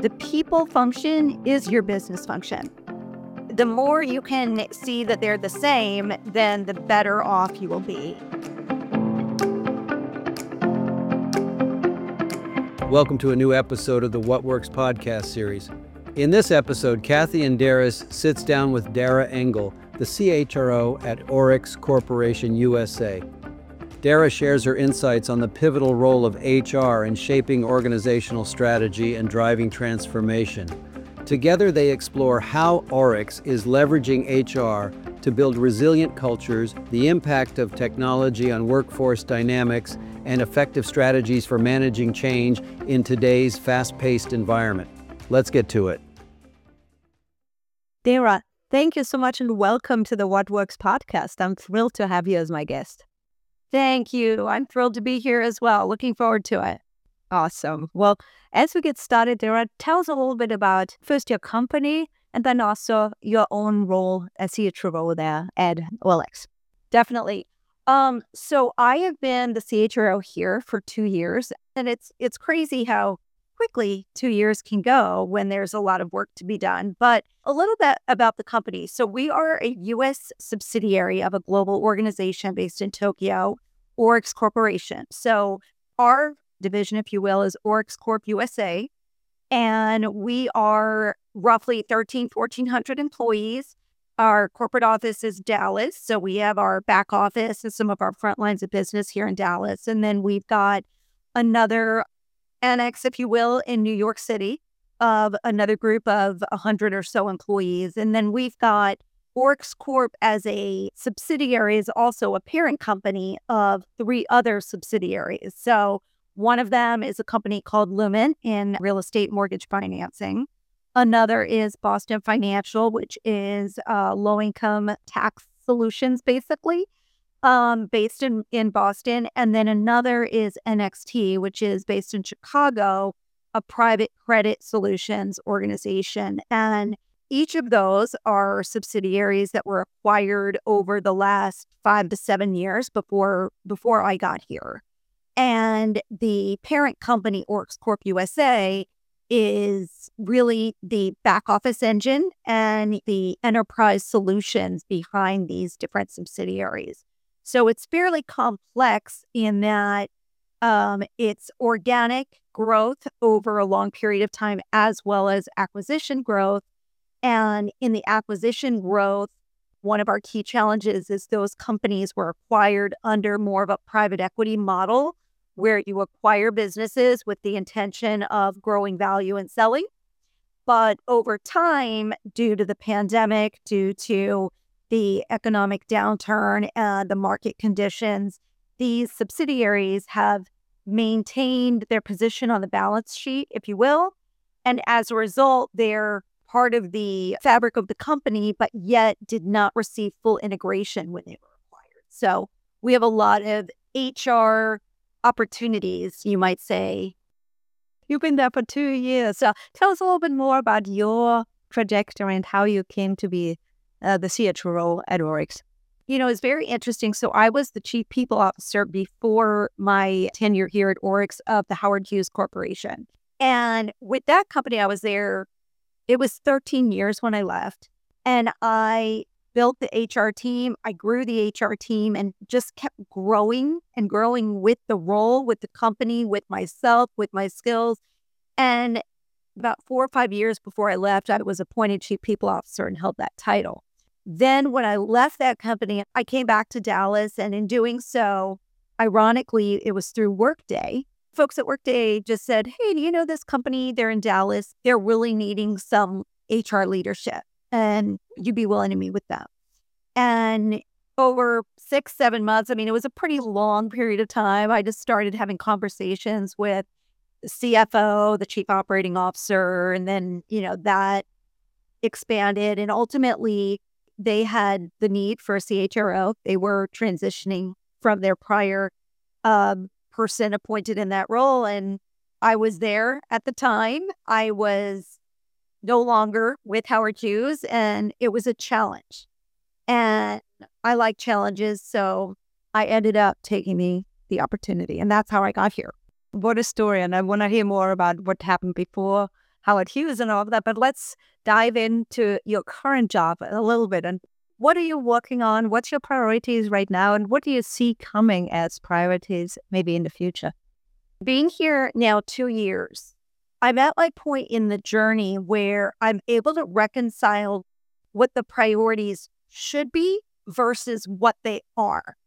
The people function is your business function. The more you can see that they're the same, then the better off you will be. Welcome to a new episode of the What Works podcast series. In this episode, Kathy Enderis sits down with Dara Engel, the CHRO at Oryx Corporation USA. Dara shares her insights on the pivotal role of HR in shaping organizational strategy and driving transformation. Together, they explore how Oryx is leveraging HR to build resilient cultures, the impact of technology on workforce dynamics, and effective strategies for managing change in today's fast-paced environment. Let's get to it. Dara, thank you so much and welcome to the What Works podcast. I'm thrilled to have you as my guest. Thank you. I'm thrilled to be here as well. Looking forward to it. Awesome. Well, as we get started, Dara, tell us a little bit about first your company and then also your own role as CHRO there at Oryx. Definitely. So I have been the CHRO here for 2 years, and it's crazy how quickly 2 years can go when there's a lot of work to be done. But a little bit about the company. So we are a U.S. subsidiary of a global organization based in Tokyo, Oryx Corporation. So our division, if you will, is Oryx Corp USA. And we are roughly 1,400 employees. Our corporate office is Dallas. So we have our back office and some of our front lines of business here in Dallas. And then we've got another annex, if you will, in New York City of another group of 100 or so employees. And then we've got Oryx Corp as a subsidiary is also a parent company of 3 other subsidiaries. So one of them is a company called Lumen in real estate mortgage financing. Another is Boston Financial, which is low-income tax solutions, basically, based in Boston. And then another is NXT, which is based in Chicago, a private credit solutions organization. And each of those are subsidiaries that were acquired over the last 5 to 7 years before I got here. And the parent company, Oryx Corp USA, is really the back office engine and the enterprise solutions behind these different subsidiaries. So it's fairly complex in that it's organic growth over a long period of time as well as acquisition growth. And in the acquisition growth, one of our key challenges is those companies were acquired under more of a private equity model where you acquire businesses with the intention of growing value and selling. But over time, due to the pandemic, due to the economic downturn and the market conditions, these subsidiaries have maintained their position on the balance sheet, if you will. And as a result, they're part of the fabric of the company, but yet did not receive full integration when they were acquired. So we have a lot of HR opportunities, you might say. You've been there for 2 years. So tell us a little bit more about your trajectory and how you came to be the CHRO at Oryx. You know, it's very interesting. So I was the chief people officer before my tenure here at Oryx of the Howard Hughes Corporation. And with that company, I was there, it was 13 years when I left. And I built the HR team. I grew the HR team and just kept growing and growing with the role, with the company, with myself, with my skills. And about 4 or 5 years before I left, I was appointed chief people officer and held that title. Then when I left that company, I came back to Dallas. And in doing so, ironically, it was through Workday. Folks at Workday just said, hey, do you know this company? They're in Dallas. They're really needing some HR leadership. And you'd be willing to meet with them. And over 6-7 months, I mean, it was a pretty long period of time. I just started having conversations with the CFO, the chief operating officer, and then, that expanded. And ultimately, they had the need for a CHRO. They were transitioning from their prior person appointed in that role. And I was there at the time. I was no longer with Howard Hughes, and it was a challenge. And I like challenges, so I ended up taking the opportunity, and that's how I got here. What a story, and I want to hear more about what happened before Howard Hughes and all of that. But let's dive into your current job a little bit. And what are you working on? What's your priorities right now? And what do you see coming as priorities maybe in the future? Being here now 2 years, I'm at my point in the journey where I'm able to reconcile what the priorities should be versus what they are.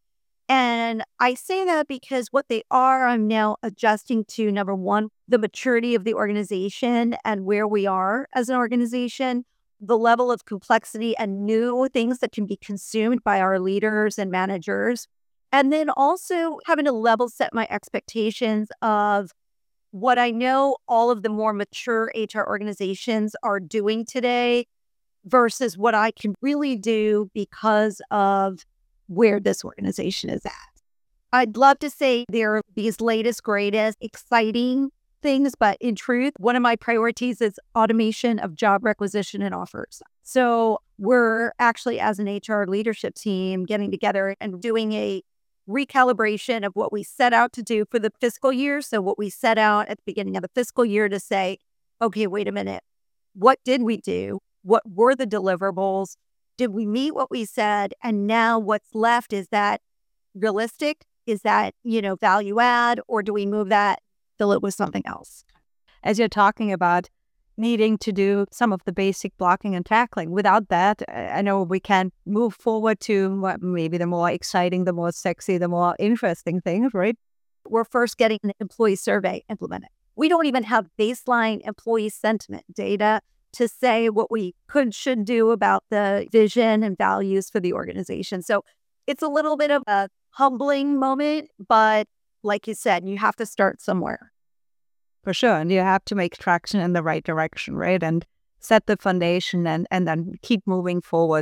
And I say that because what they are, I'm now adjusting to, number one, the maturity of the organization and where we are as an organization, the level of complexity and new things that can be consumed by our leaders and managers. And then also having to level set my expectations of what I know all of the more mature HR organizations are doing today versus what I can really do because of where this organization is at. I'd love to say there are these latest, greatest, exciting things, but in truth, one of my priorities is automation of job requisition and offers. So we're actually, as an HR leadership team, getting together and doing a recalibration of what we set out to do for the fiscal year. So what we set out at the beginning of the fiscal year to say, okay, wait a minute, what did we do? What were the deliverables? Did we meet what we said? And now what's left, is that realistic? Is that, value add? Or do we move that, fill it with something else? As you're talking about needing to do some of the basic blocking and tackling, without that, I know we can't move forward to what maybe the more exciting, the more sexy, the more interesting things, right? We're first getting an employee survey implemented. We don't even have baseline employee sentiment data to say what we should do about the vision and values for the organization. So it's a little bit of a humbling moment, but like you said, you have to start somewhere. For sure. And you have to make traction in the right direction, right? And set the foundation and then keep moving forward.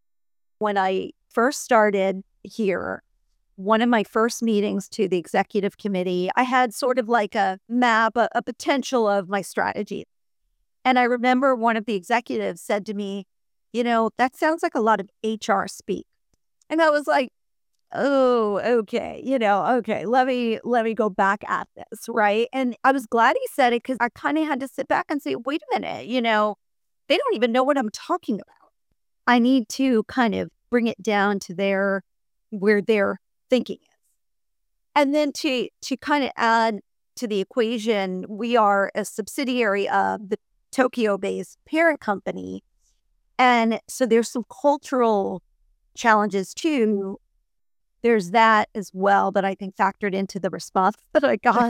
When I first started here, one of my first meetings to the executive committee, I had sort of like a map, a potential of my strategy. And I remember one of the executives said to me, that sounds like a lot of HR speak. And I was like, oh, okay, okay, let me go back at this, right? And I was glad he said it because I kind of had to sit back and say, wait a minute, they don't even know what I'm talking about. I need to kind of bring it down to where their thinking is. And then to kind of add to the equation, we are a subsidiary of the Tokyo-based parent company. And so there's some cultural challenges too. There's that as well that I think factored into the response that I got.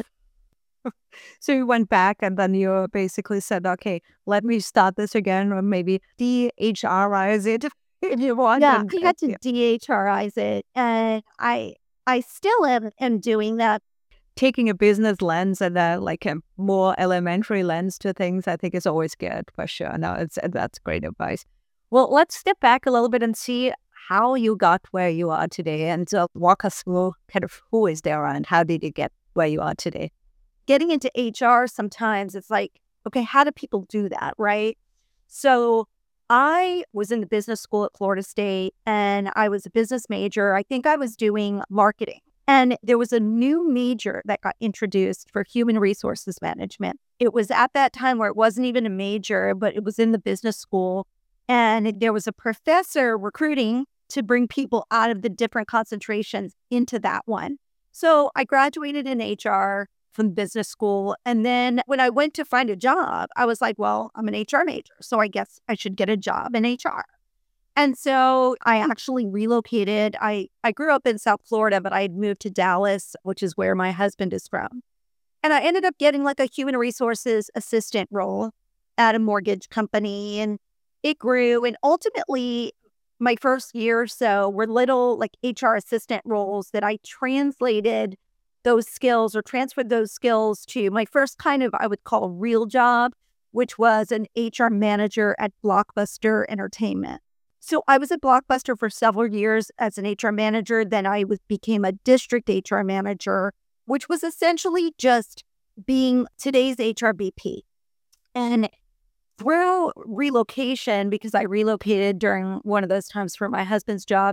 So you went back and then you basically said, okay, let me start this again, or maybe DHRize it if you want. Yeah, I had to DHRize it. And I still am doing that. Taking a business lens and like a more elementary lens to things, I think is always good for sure. No, that's great advice. Well, let's step back a little bit and see how you got where you are today, and walk us through kind of who is Dara and how did you get where you are today? Getting into HR, sometimes it's like, okay, how do people do that, right? So I was in the business school at Florida State and I was a business major. I think I was doing marketing. And there was a new major that got introduced for human resources management. It was at that time where it wasn't even a major, but it was in the business school. And there was a professor recruiting to bring people out of the different concentrations into that one. So I graduated in HR from business school. And then when I went to find a job, I was like, well, I'm an HR major, so I guess I should get a job in HR. And so I actually relocated. I grew up in South Florida, but I had moved to Dallas, which is where my husband is from. And I ended up getting like a human resources assistant role at a mortgage company. And it grew. And ultimately, my first year or so were little like HR assistant roles that I translated those skills or transferred those skills to my first kind of, I would call, real job, which was an HR manager at Blockbuster Entertainment. So I was at Blockbuster for several years as an HR manager. Then I became a district HR manager, which was essentially just being today's HR VP. And through relocation, because I relocated during one of those times for my husband's job,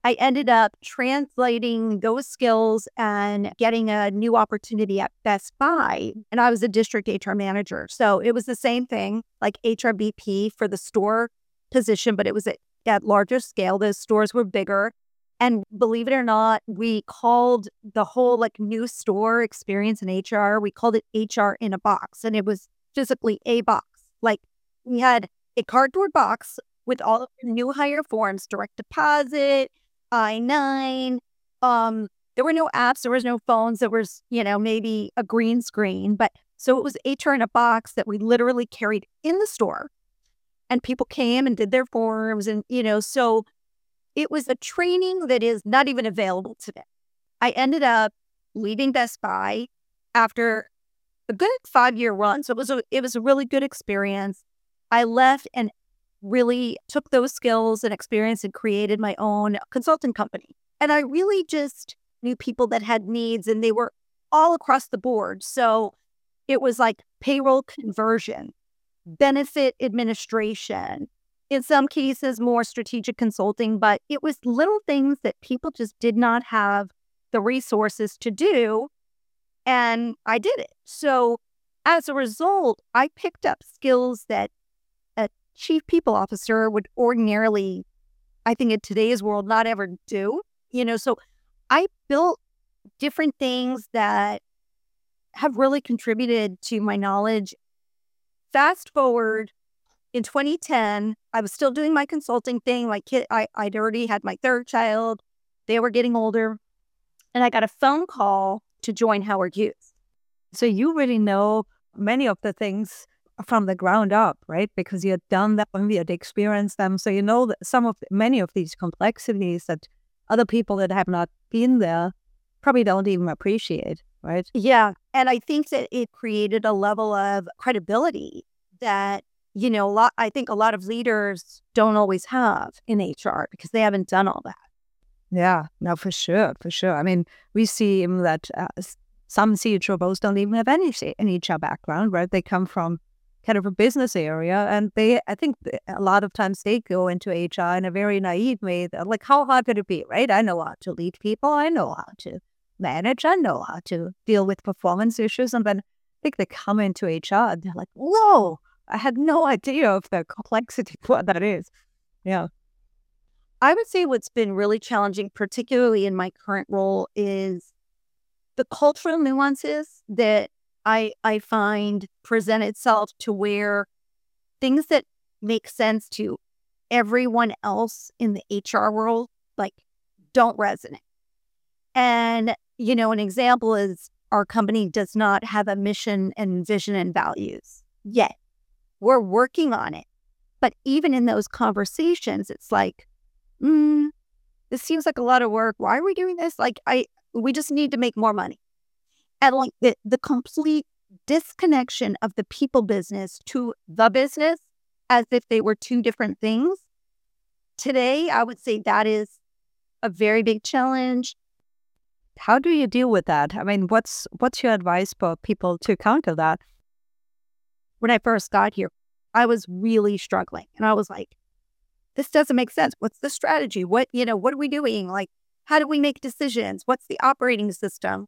I ended up translating those skills and getting a new opportunity at Best Buy. And I was a district HR manager. So it was the same thing, like HRBP for the store position, but it was at larger scale. The stores were bigger. And believe it or not, we called the whole like new store experience in HR, we called it HR in a box. And it was physically a box. Like we had a cardboard box with all of the new hire forms, direct deposit, I-9. There were no apps, there was no phones, there was, maybe a green screen. But so it was HR in a box that we literally carried in the store. And people came and did their forms. And, so it was a training that is not even available today. I ended up leaving Best Buy after a good 5-year run. So it was a really good experience. I left and really took those skills and experience and created my own consulting company. And I really just knew people that had needs, and they were all across the board. So it was like payroll conversion, benefit administration, in some cases more strategic consulting, but it was little things that people just did not have the resources to do. And I did it. So as a result, I picked up skills that a chief people officer would ordinarily, I think in today's world, not ever do. So I built different things that have really contributed to my knowledge. Fast forward, in 2010, I was still doing my consulting thing. My kid, I'd already had my third child. They were getting older. And I got a phone call to join Howard Hughes. So you really know many of the things from the ground up, right? Because you had done them, you had experienced them. So you know that many of these complexities that other people that have not been there probably don't even appreciate, right? Yeah. And I think that it created a level of credibility that, I think a lot of leaders don't always have in HR because they haven't done all that. Yeah, no, for sure. I mean, we see that some CHROs don't even have any HR background, right? They come from kind of a business area, and I think a lot of times they go into HR in a very naive way. They're like, how hard could it be, right? I know how to lead people. I know how to manage. I know how to deal with performance issues. And then I think they come into HR and they're like, whoa, I had no idea of the complexity of what that is. Yeah. I would say what's been really challenging, particularly in my current role, is the cultural nuances that I find present itself to where things that make sense to everyone else in the HR world, like, don't resonate. And, an example is our company does not have a mission and vision and values yet. We're working on it. But even in those conversations, it's like, this seems like a lot of work. Why are we doing this? Like, we just need to make more money. And like the complete disconnection of the people business to the business as if they were two different things. Today, I would say that is a very big challenge. How do you deal with that? I mean, what's your advice for people to counter that? When I first got here, I was really struggling. And I was like, this doesn't make sense. What's the strategy? What are we doing? Like, how do we make decisions? What's the operating system?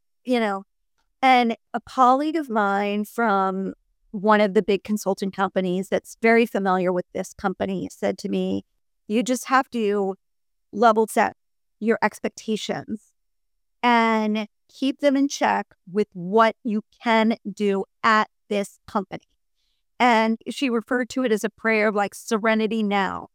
And a colleague of mine from one of the big consulting companies that's very familiar with this company said to me, you just have to level set your expectations and keep them in check with what you can do at this company. And she referred to it as a prayer of like serenity now.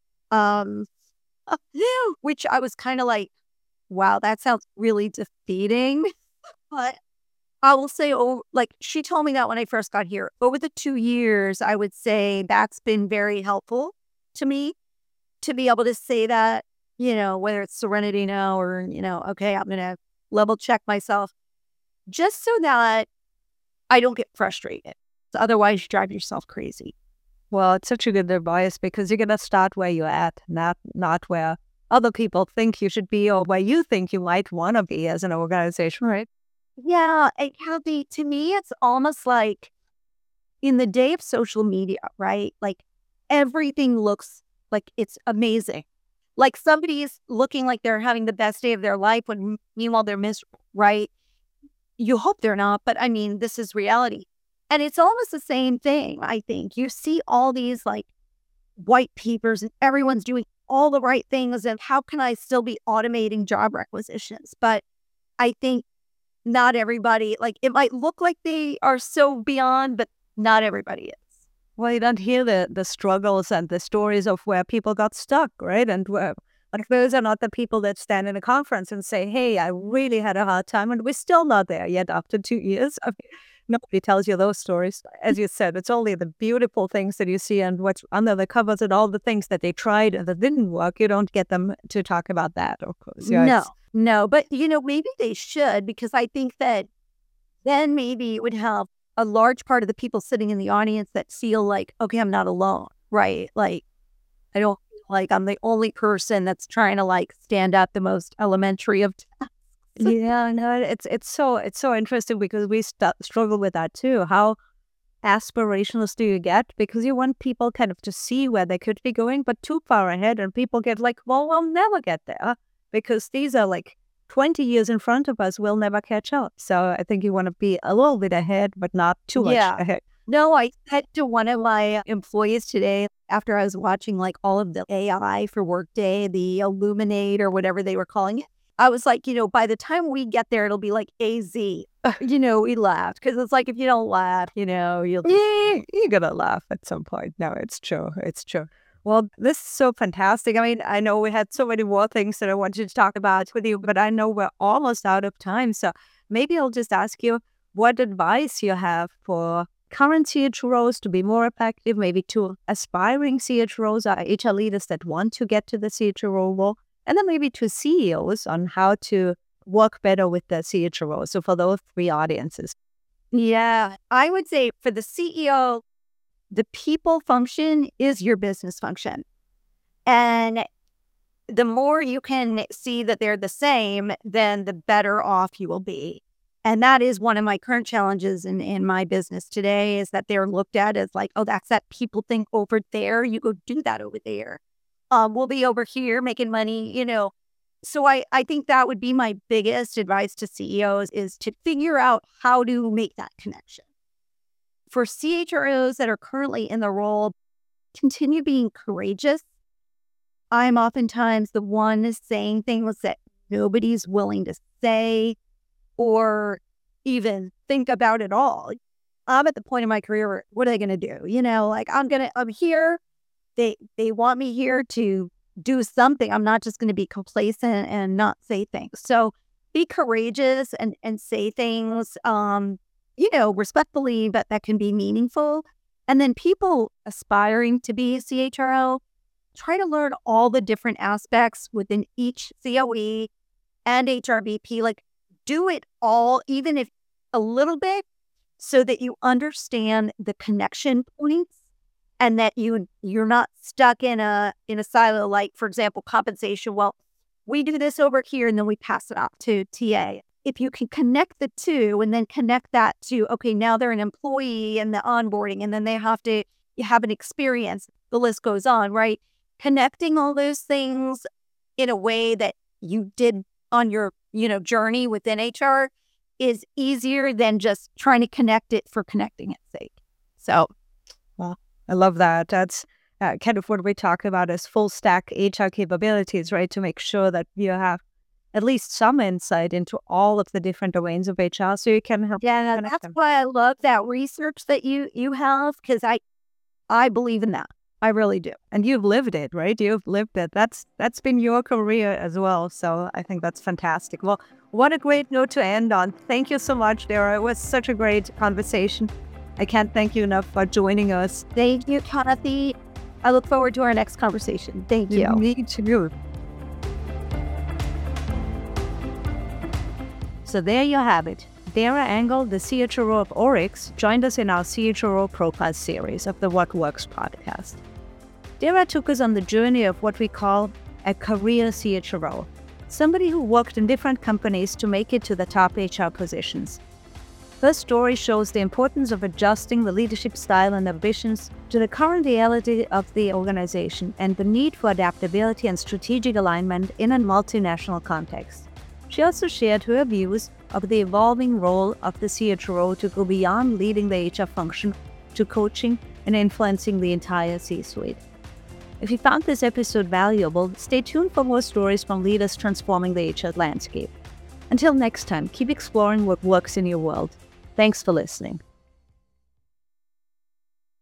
Which I was kind of like, wow, that sounds really defeating. But I will say, she told me that when I first got here. Over the 2 years, I would say that's been very helpful to me to be able to say that, whether it's serenity now or, okay, I'm going to level check myself just so that I don't get frustrated. Otherwise, you drive yourself crazy. Well, it's such a good advice because you're going to start where you're at, not where other people think you should be or where you think you might want to be as an organization, right? Yeah, it can be. To me, it's almost like in the day of social media, right? Like everything looks like it's amazing. Like somebody's looking like they're having the best day of their life when meanwhile they're miserable, right? You hope they're not, but I mean, this is reality. And it's almost the same thing, I think. You see all these like white papers and everyone's doing all the right things. And how can I still be automating job requisitions? But I think not everybody, like it might look like they are so beyond, but not everybody is. Well, you don't hear the struggles and the stories of where people got stuck, right? And where, like, those are not the people that stand in a conference and say, hey, I really had a hard time and we're still not there yet after 2 years. I mean, nobody tells you those stories. As you said, it's only the beautiful things that you see and what's under the covers and all the things that they tried and that didn't work. You don't get them to talk about that, of course. Yeah, No, but maybe they should, because I think that then maybe it would have a large part of the people sitting in the audience that feel like, okay, I'm not alone, right? Like, I don't feel like I'm the only person that's trying to like stand at the most elementary of tasks. Yeah, no, it's so interesting because we struggle with that too. How aspirational do you get? Because you want people kind of to see where they could be going, but too far ahead, and people get like, well, we'll never get there because these are like 20 years in front of us. We'll never catch up. So I think you want to be a little bit ahead, but not too much ahead. No, I said to one of my employees today, after I was watching like all of the AI for Workday, the Illuminate or whatever they were calling it, I was like, by the time we get there, it'll be like AZ. We laughed because it's like, if you don't laugh, you're going to laugh at some point. No, it's true. It's true. Well, this is so fantastic. I mean, I know we had so many more things that I wanted to talk about with you, but I know we're almost out of time. So maybe I'll just ask you what advice you have for current CHROs to be more effective, maybe to aspiring CHROs or HR leaders that want to get to the CHRO role, and then maybe to CEOs on how to work better with the CHRO. So for those three audiences. Yeah, I would say for the CEO, the people function is your business function. And the more you can see that they're the same, then the better off you will be. And that is one of my current challenges in my business today, is that they're looked at as like, oh, that's that people thing over there. You go do that over there. We'll be over here making money, So I think that would be my biggest advice to CEOs, is to figure out how to make that connection. For CHROs that are currently in the role, continue being courageous. I'm oftentimes the one saying things that nobody's willing to say or even think about at all. I'm at the point in my career where, what are they going to do? Like I'm here. They want me here to do something. I'm not just going to be complacent and not say things. So be courageous and say things, respectfully, but that can be meaningful. And then people aspiring to be a CHRO, try to learn all the different aspects within each COE and HRBP. Like, do it all, even if a little bit, so that you understand the connection points and that you're not stuck in a silo. Like, for example, compensation. Well, we do this over here and then we pass it off to TA. If you can connect the two and then connect that to, okay, now they're an employee and the onboarding, and then they have to have an experience, the list goes on, right? Connecting all those things in a way that you did on your, journey within HR is easier than just trying to connect it for connecting its sake. So, well, I love that. That's kind of what we talk about as full stack HR capabilities, right? To make sure that you have at least some insight into all of the different domains of HR, so you can help. Yeah, that's why I love that research that you have, because I believe in that. I really do. And you've lived it, right? You've lived it. That's been your career as well. So I think that's fantastic. Well, what a great note to end on. Thank you so much, Dara. It was such a great conversation. I can't thank you enough for joining us. Thank you, Kathy. I look forward to our next conversation. Thank you. Me too. So there you have it. Dara Engel, the CHRO of Oryx, joined us in our CHRO Profile series of the What Works podcast. Dara took us on the journey of what we call a career CHRO, somebody who worked in different companies to make it to the top HR positions. Her story shows the importance of adjusting the leadership style and ambitions to the current reality of the organization and the need for adaptability and strategic alignment in a multinational context. She also shared her views of the evolving role of the CHRO to go beyond leading the HR function to coaching and influencing the entire C-suite. If you found this episode valuable, stay tuned for more stories from leaders transforming the HR landscape. Until next time, keep exploring what works in your world. Thanks for listening.